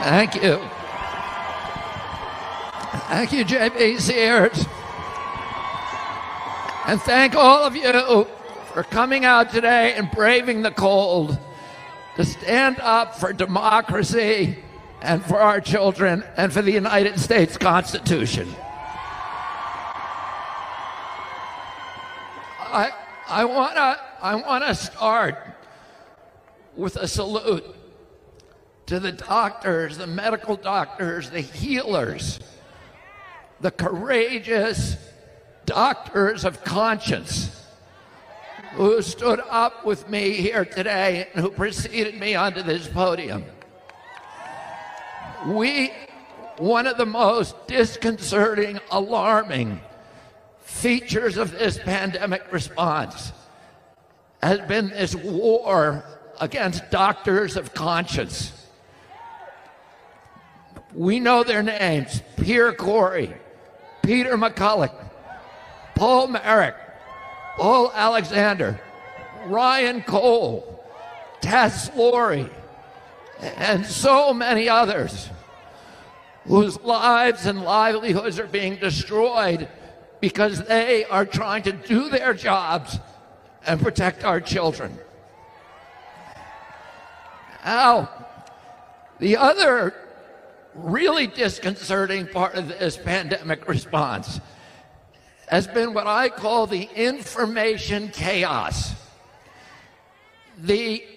Thank you. Thank you, J.B. Sears. And thank all of you for coming out today and braving the cold to stand up for democracy and for our children and for the United States Constitution. I want to start with a salute to the doctors, the medical doctors, the healers, the courageous doctors of conscience who stood up with me here today and who preceded me onto this podium. One of the most disconcerting, alarming features of this pandemic response has been this war against doctors of conscience. We know their names: Pierre Kory, Peter McCulloch, Paul Marik, Paul Alexander, Ryan Cole, Tess Lawrie, and so many others whose lives and livelihoods are being destroyed because they are trying to do their jobs and protect our children. Now, the other really disconcerting part of this pandemic response has been what I call the information chaos. The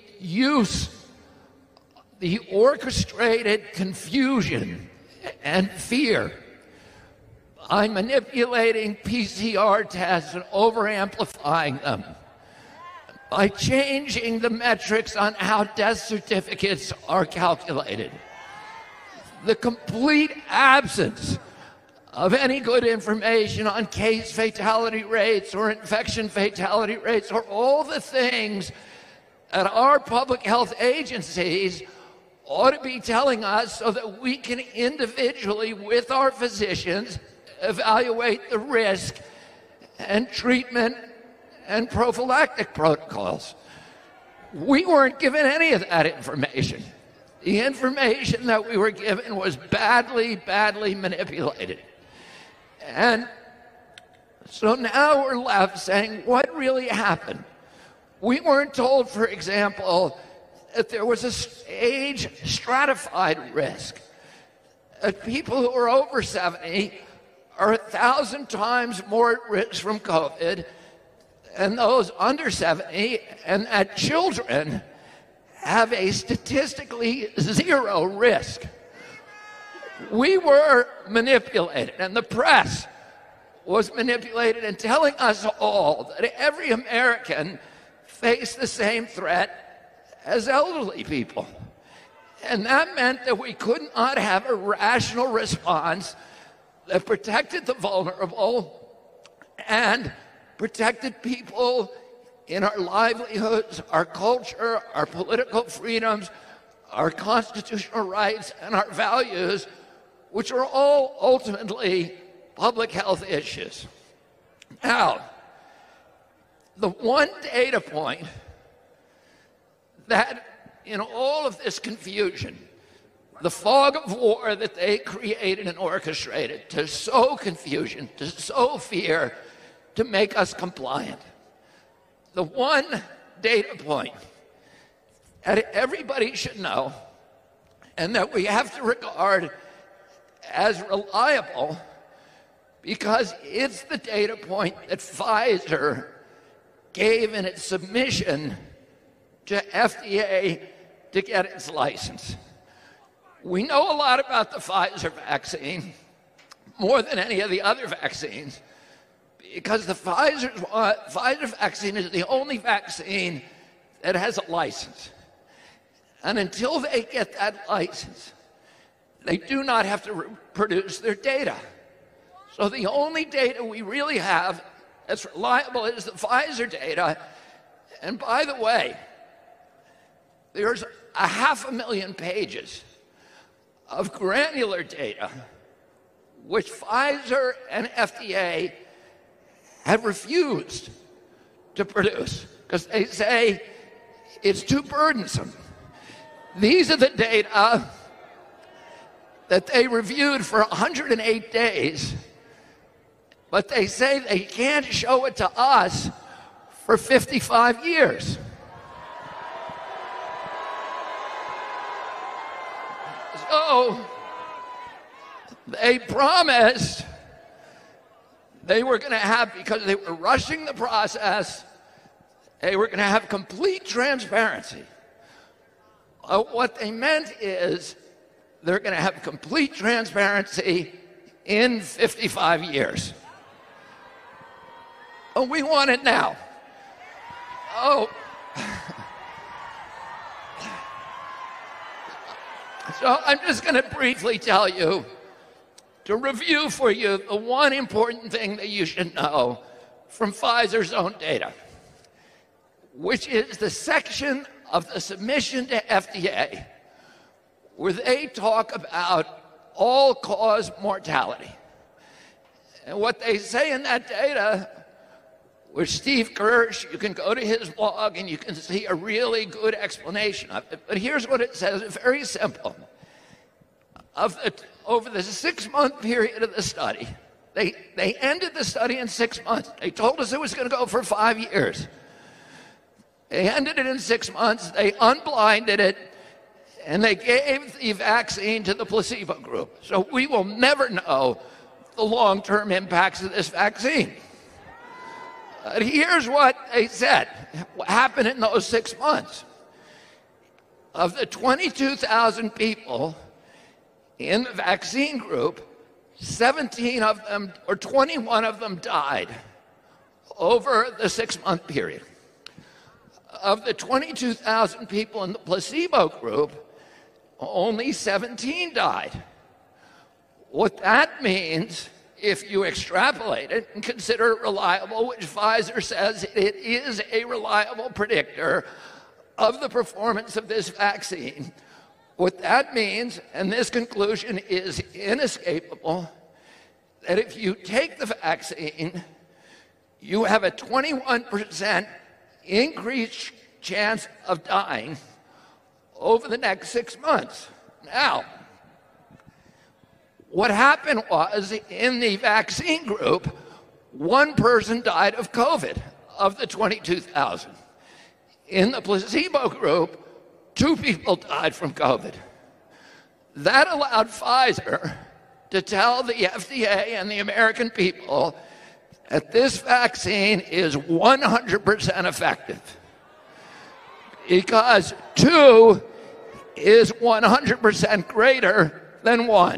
orchestrated confusion and fear by manipulating PCR tests and over-amplifying them, by changing the metrics on how death certificates are calculated, the complete absence of any good information on case fatality rates or infection fatality rates, or all the things that our public health agencies ought to be telling us so that we can individually, with our physicians, evaluate the risk and treatment and prophylactic protocols. We weren't given any of that information. The information that we were given was badly, badly manipulated. And so now we're left saying, what really happened? We weren't told, for example, that there was a age stratified risk. That people who are over 70 are 1,000 times more at risk from COVID than those under 70, and that children have a statistically zero risk. We were manipulated, and the press was manipulated in telling us all that every American faced the same threat as elderly people. And that meant that we could not have a rational response that protected the vulnerable and protected people in our livelihoods, our culture, our political freedoms, our constitutional rights, and our values, which are all ultimately public health issues. Now, the one data point that in all of this confusion, the fog of war that they created and orchestrated to sow confusion, to sow fear, to make us compliant. The one data point that everybody should know and that we have to regard as reliable, because it's the data point that Pfizer gave in its submission to FDA to get its license. We know a lot about the Pfizer vaccine, more than any of the other vaccines, because the Pfizer vaccine is the only vaccine that has a license. And until they get that license, they do not have to produce their data. So the only data we really have that's reliable is the Pfizer data. And by the way, there's 500,000 pages of granular data which Pfizer and FDA have refused to produce because they say it's too burdensome. These are the data that they reviewed for 108 days, but they say they can't show it to us for 55 years. So they promised they were going to have, because they were rushing the process, they were going to have complete transparency. What they meant is they're going to have complete transparency in 55 years. Oh, we want it now. Oh. So I'm just going to briefly tell you, to review for you, the one important thing that you should know from Pfizer's own data, which is the section of the submission to FDA where they talk about all-cause mortality. And what they say in that data, with Steve Kirsch, you can go to his blog and you can see a really good explanation of it. But here's what it says, it's very simple. Over the 6-month period of the study, they ended the study in 6 months. They told us it was going to go for 5 years. They ended it in 6 months, they unblinded it, and they gave the vaccine to the placebo group. So we will never know the long-term impacts of this vaccine. Here's what they said, what happened in those 6 months. Of the 22,000 people in the vaccine group, 17 of them, or 21 of them died over the 6-month period. Of the 22,000 people in the placebo group, only 17 died. What that means, if you extrapolate it and consider it reliable, which Pfizer says it is a reliable predictor of the performance of this vaccine, what that means, and this conclusion is inescapable, that if you take the vaccine, you have a 21% increased chance of dying over the next 6 months. Now, what happened was, in the vaccine group, one person died of COVID, of the 22,000. In the placebo group, 2 people died from COVID. That allowed Pfizer to tell the FDA and the American people that this vaccine is 100% effective, because 2 is 100% greater than 1.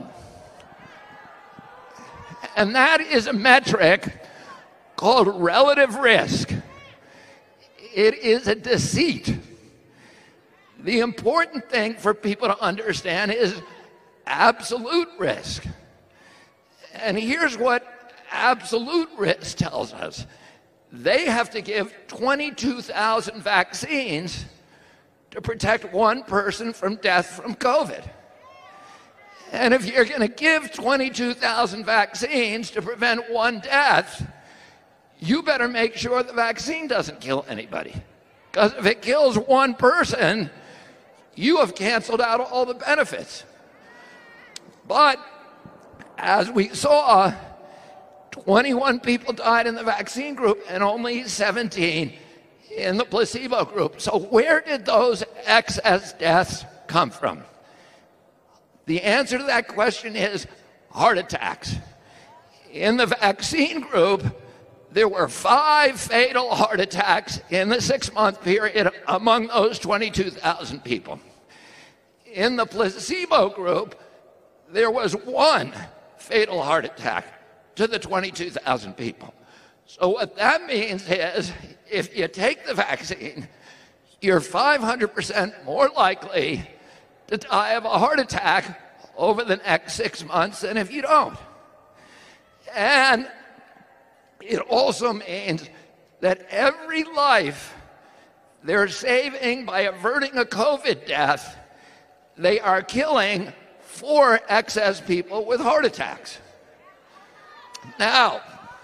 And that is a metric called relative risk. It is a deceit. The important thing for people to understand is absolute risk. And here's what absolute risk tells us. They have to give 22,000 vaccines to protect one person from death from COVID. And if you're going to give 22,000 vaccines to prevent one death, you better make sure the vaccine doesn't kill anybody. Because if it kills one person, you have canceled out all the benefits. But as we saw, 21 people died in the vaccine group and only 17 in the placebo group. So where did those excess deaths come from? The answer to that question is heart attacks. In the vaccine group, there were 5 fatal heart attacks in the 6-month period among those 22,000 people. In the placebo group, there was 1 fatal heart attack to the 22,000 people. So what that means is, if you take the vaccine, you're 500% more likely to die of a heart attack over the next 6 months than if you don't. And it also means that every life they're saving by averting a COVID death, they are killing 4 excess people with heart attacks. Now,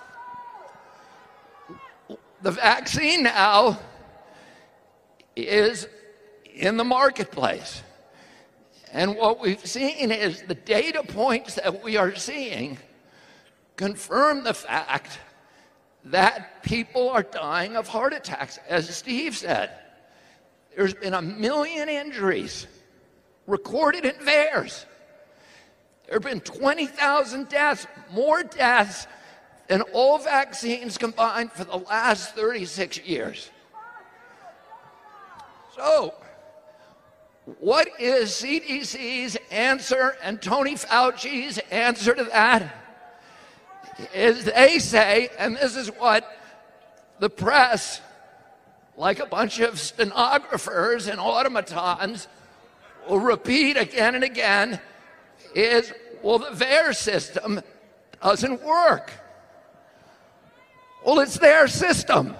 the vaccine now is in the marketplace. And what we've seen is the data points that we are seeing confirm the fact that people are dying of heart attacks. As Steve said, there's been 1 million injuries recorded in VAERS. There have been 20,000 deaths, more deaths than all vaccines combined for the last 36 years. So, what is CDC's answer and Tony Fauci's answer to that? Is they say, and this is what the press, like a bunch of stenographers and automatons, will repeat again and again, is, well, the VAERS system doesn't work. Well, it's their system.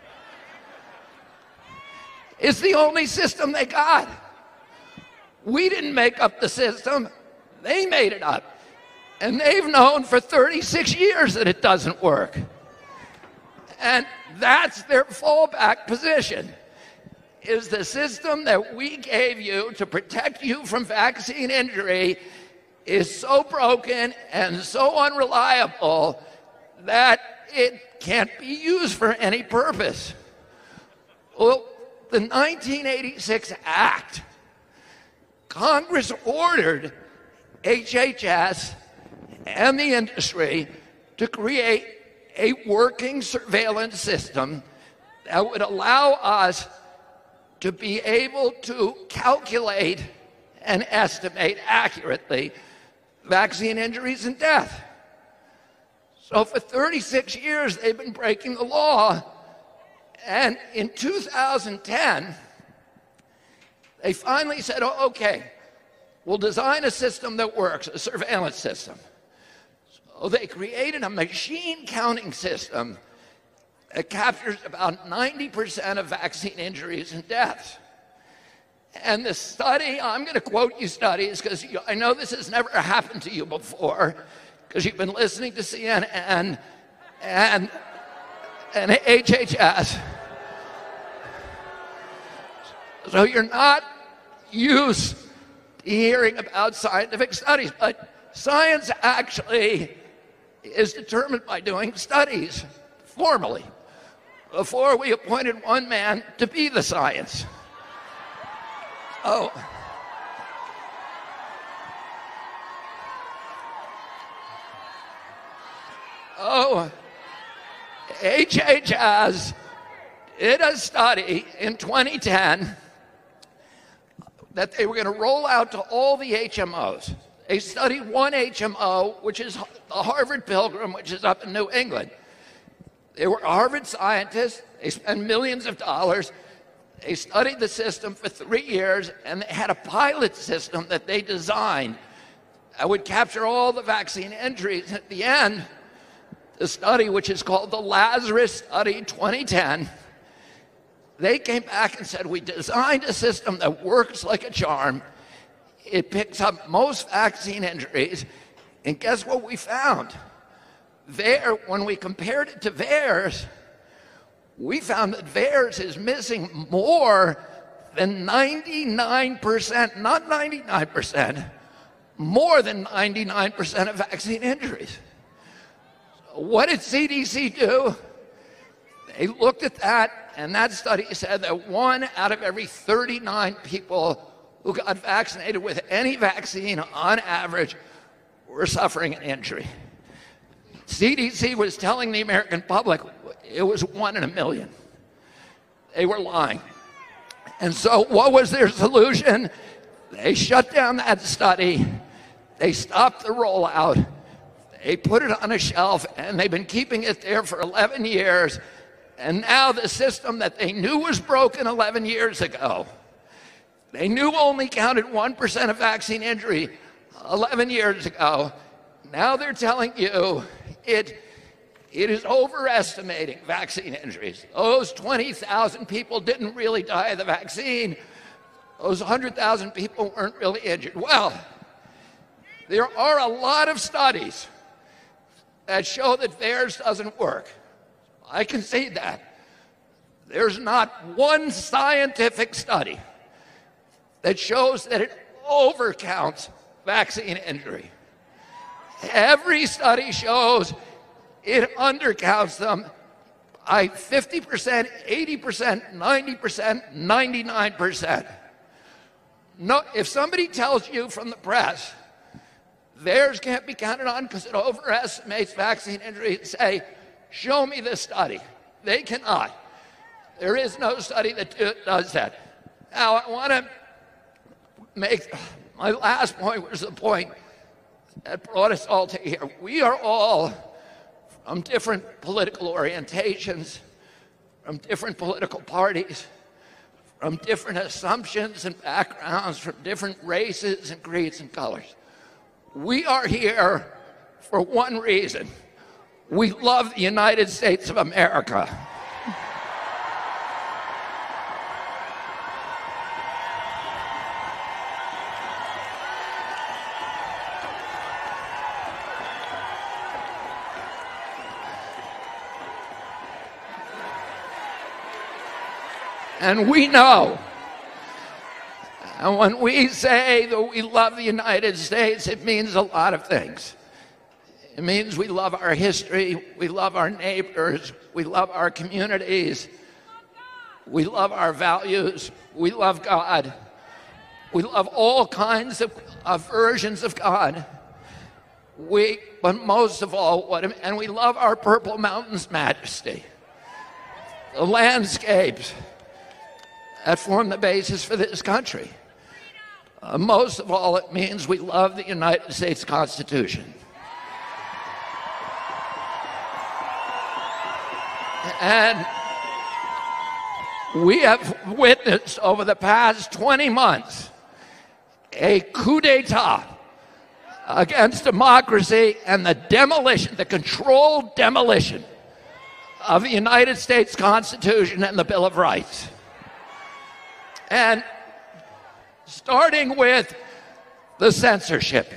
It's the only system they got. We didn't make up the system. They made it up. And they've known for 36 years that it doesn't work. And that's their fallback position, is the system that we gave you to protect you from vaccine injury is so broken and so unreliable that it can't be used for any purpose. Well, the 1986 Act, Congress ordered HHS and the industry to create a working surveillance system that would allow us to be able to calculate and estimate accurately vaccine injuries and death. So for 36 years, they've been breaking the law. And in 2010, they finally said, oh, okay, we'll design a system that works, a surveillance system. So they created a machine counting system that captures about 90% of vaccine injuries and deaths. And the study, I'm going to quote you studies because I know this has never happened to you before because you've been listening to CNN and HHS. So you're not used to hearing about scientific studies, but science actually is determined by doing studies formally before we appointed one man to be the science. HHS did a study in 2010 that they were going to roll out to all the HMOs. They studied one HMO, which is the Harvard Pilgrim, which is up in New England. They were Harvard scientists. They spent millions of dollars. They studied the system for 3 years, and they had a pilot system that they designed that would capture all the vaccine injuries. At the end, the study, which is called the Lazarus Study 2010, they came back and said, we designed a system that works like a charm. It picks up most vaccine injuries. And guess what we found? When we compared it to VAERS, we found that VAERS is missing more than 99%, not 99%, more than 99% of vaccine injuries. So what did CDC do? They looked at that, and that study said that 1 out of every 39 people who got vaccinated with any vaccine on average were suffering an injury. CDC was telling the American public it was 1 in a million. They were lying. And so what was their solution? They shut down that study. They stopped the rollout. They put it on a shelf, and they've been keeping it there for 11 years. And now the system that they knew was broken 11 years ago, they knew only counted 1% of vaccine injury 11 years ago. Now they're telling you it is overestimating vaccine injuries. Those 20,000 people didn't really die of the vaccine. Those 100,000 people weren't really injured. Well, there are a lot of studies that show that VAERS doesn't work. I concede that. There's not one scientific study that shows that it overcounts vaccine injury. Every study shows it undercounts them by 50%, 80%, 90%, 99%. No, if somebody tells you from the press theirs can't be counted on because it overestimates vaccine injury, say, show me this study. They cannot. There is no study that does that. Now, I want to make my last point, which is the point that brought us all to here. We are all from different political orientations, from different political parties, from different assumptions and backgrounds, from different races and creeds and colors. We are here for one reason. We love the United States of America. And we know, and when we say that we love the United States, it means a lot of things. It means we love our history, we love our neighbors, we love our communities, we love our values, we love God, we love all kinds of versions of God. But most of all, and we love our Purple Mountains majesty, the landscapes that form the basis for this country. Most of all, it means we love the United States Constitution. And we have witnessed over the past 20 months a coup d'etat against democracy and the demolition, the controlled demolition of the United States Constitution and the Bill of Rights. And starting with the censorship.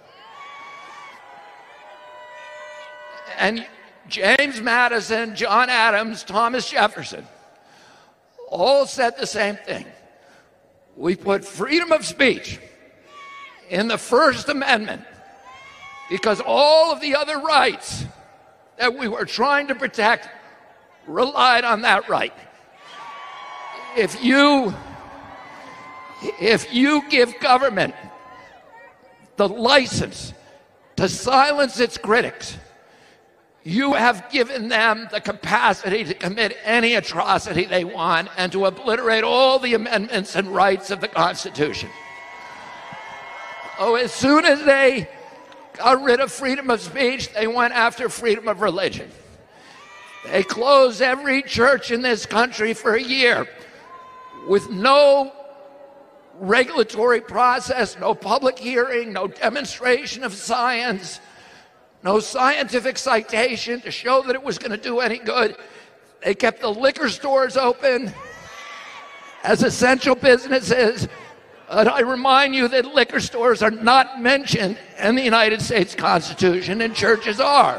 And James Madison, John Adams, Thomas Jefferson all said the same thing. We put freedom of speech in the First Amendment because all of the other rights that we were trying to protect relied on that right. If you give government the license to silence its critics, you have given them the capacity to commit any atrocity they want and to obliterate all the amendments and rights of the Constitution. Oh, as soon as they got rid of freedom of speech, they went after freedom of religion. They closed every church in this country for a year with no regulatory process, no public hearing, no demonstration of science, no scientific citation to show that it was going to do any good. They kept the liquor stores open as essential businesses. But I remind you that liquor stores are not mentioned in the United States Constitution, and churches are.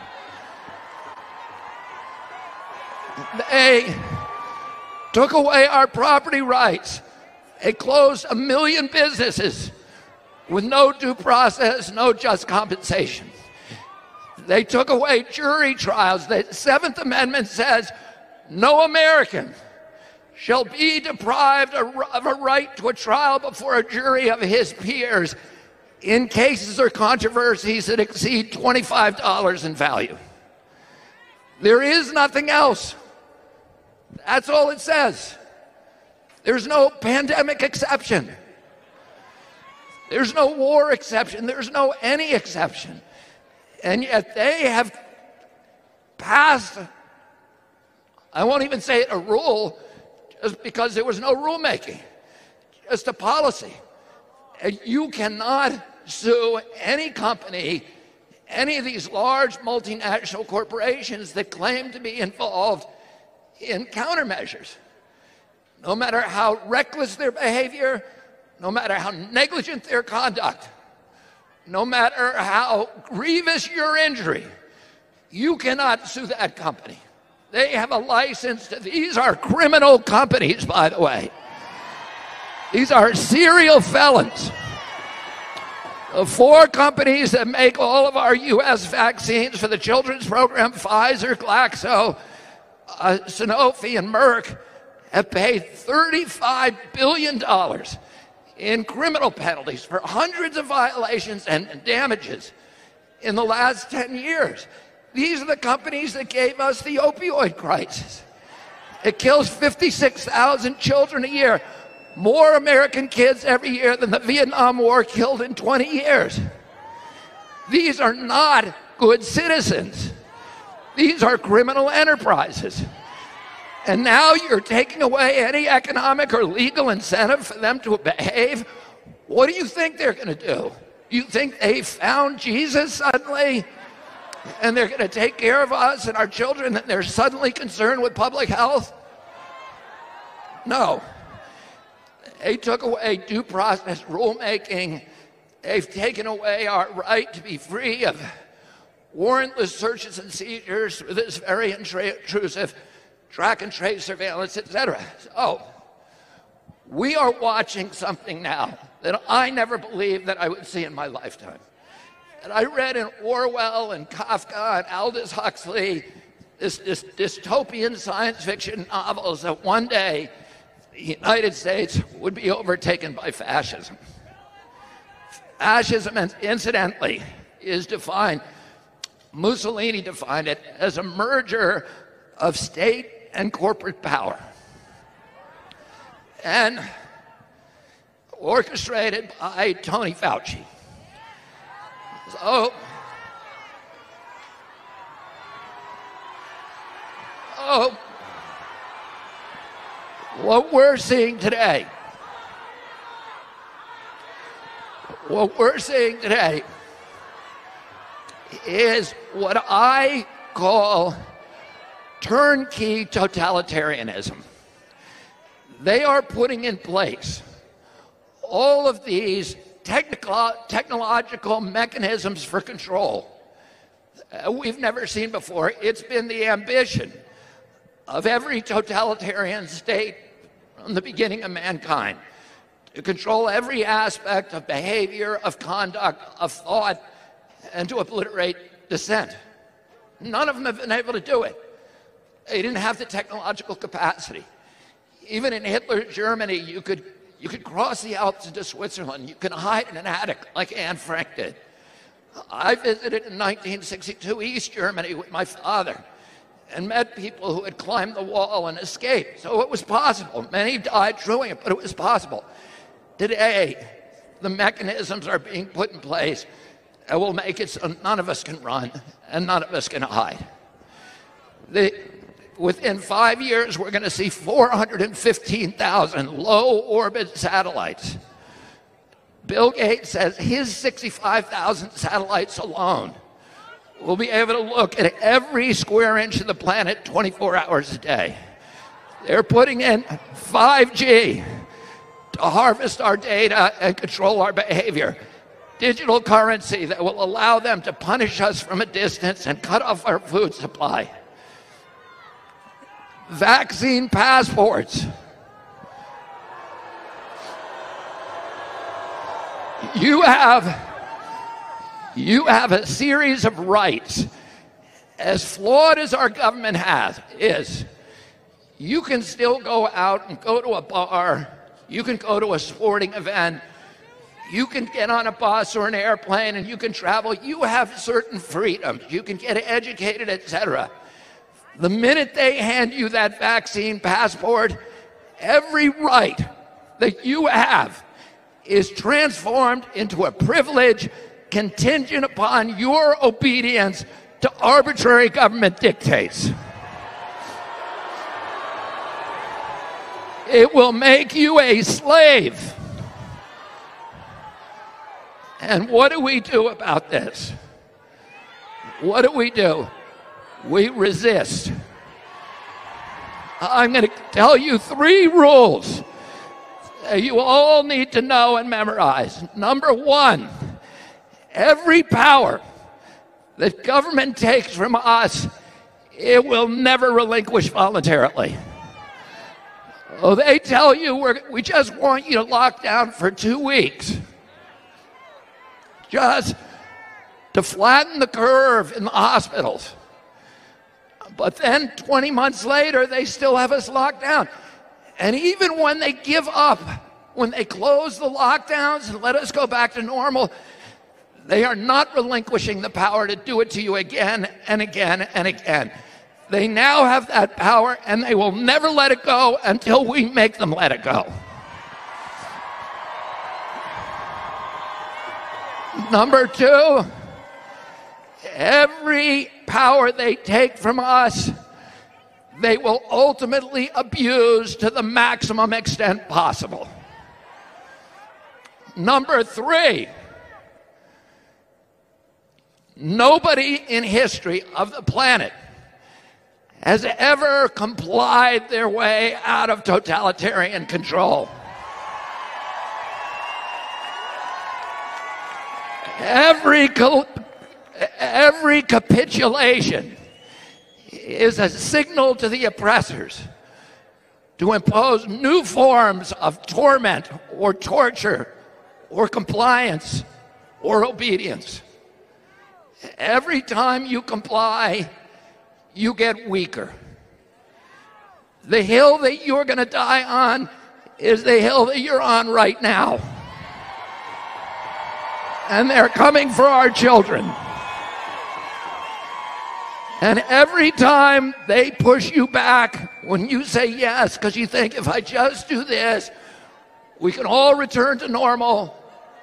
They took away our property rights. They closed 1 million businesses with no due process, no just compensation. They took away jury trials. The Seventh Amendment says no American shall be deprived of a right to a trial before a jury of his peers in cases or controversies that exceed $25 in value. There is nothing else. That's all it says. There's no pandemic exception. There's no war exception. There's no any exception. And yet they have passed, I won't even say it a rule, just because there was no rulemaking, just a policy. And you cannot sue any company, any of these large multinational corporations that claim to be involved in countermeasures. No matter how reckless their behavior, no matter how negligent their conduct, no matter how grievous your injury, you cannot sue that company. They have a license to, these are criminal companies, by the way. These are serial felons. The 4 companies that make all of our U.S. vaccines for the children's program, Pfizer, Glaxo, Sanofi, and Merck, have paid $35 billion in criminal penalties for hundreds of violations and damages in the last 10 years. These are the companies that gave us the opioid crisis. It kills 56,000 children a year, more American kids every year than the Vietnam War killed in 20 years. These are not good citizens. These are criminal enterprises. And now you're taking away any economic or legal incentive for them to behave. What do you think they're going to do? You think they found Jesus suddenly and they're going to take care of us and our children and they're suddenly concerned with public health? No. They took away due process rulemaking. They've taken away our right to be free of warrantless searches and seizures through this very intrusive track and trace surveillance, etc. So we are watching something now that I never believed that I would see in my lifetime. And I read in Orwell and Kafka and Aldous Huxley, this dystopian science fiction novels that one day the United States would be overtaken by fascism. Fascism, incidentally, is defined, Mussolini defined it as a merger of state and corporate power, and orchestrated by Tony Fauci. So, what we're seeing today, is what I call turnkey totalitarianism. They are putting in place all of these technological mechanisms for control we've never seen before. It's been the ambition of every totalitarian state from the beginning of mankind to control every aspect of behavior, of conduct, of thought, and to obliterate dissent. None of them have been able to do it. They didn't have the technological capacity. Even in Hitler's Germany, you could cross the Alps into Switzerland. You can hide in an attic like Anne Frank did. I visited in 1962 East Germany with my father and met people who had climbed the wall and escaped. So it was possible. Many died doing it, but it was possible. Today, the mechanisms are being put in place that will make it so none of us can run and none of us can hide. Within 5 years, we're going to see 415,000 low-orbit satellites. Bill Gates says his 65,000 satellites alone will be able to look at every square inch of the planet 24 hours a day. They're putting in 5G to harvest our data and control our behavior. Digital currency that will allow them to punish us from a distance and cut off our food supply. Vaccine passports. You have a series of rights. As flawed as our government is, you can still go out and go to a bar, you can go to a sporting event, you can get on a bus or an airplane and you can travel. You have certain freedoms. You can get educated, etc. The minute they hand you that vaccine passport, every right that you have is transformed into a privilege contingent upon your obedience to arbitrary government dictates. It will make you a slave. And what do we do about this? What do? We resist. I'm going to tell you 3 rules that you all need to know and memorize. Number 1, every power that government takes from us, it will never relinquish voluntarily. Oh, they tell you we just want you to lock down for 2 weeks. Just to flatten the curve in the hospitals. But then 20 months later, they still have us locked down. And even when they give up, when they close the lockdowns and let us go back to normal, they are not relinquishing the power to do it to you again and again and again. They now have that power, and they will never let it go until we make them let it go. Number two, every power they take from us, they will ultimately abuse to the maximum extent possible. Number three, nobody in history of the planet has ever complied their way out of totalitarian control. Every capitulation is a signal to the oppressors to impose new forms of torment or torture or compliance or obedience. Every time you comply, you get weaker. The hill that you're going to die on is the hill that you're on right now. And they're coming for our children. And every time they push you back, when you say yes, because you think, if I just do this, we can all return to normal.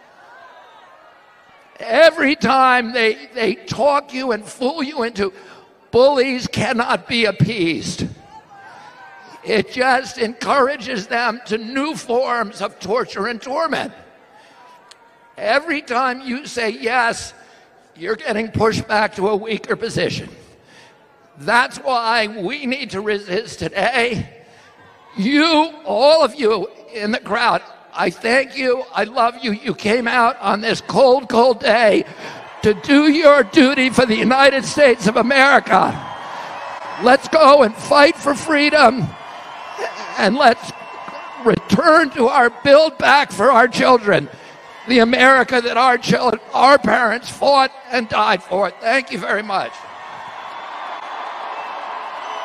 Every time they talk you and fool you into, bullies cannot be appeased. It just encourages them to new forms of torture and torment. Every time you say yes, you're getting pushed back to a weaker position. That's why we need to resist today. You, all of you in the crowd, I thank you, I love you. You came out on this cold, cold day to do your duty for the United States of America. Let's go and fight for freedom, and let's return to our build back for our children, the America that our parents fought and died for. Thank you very much.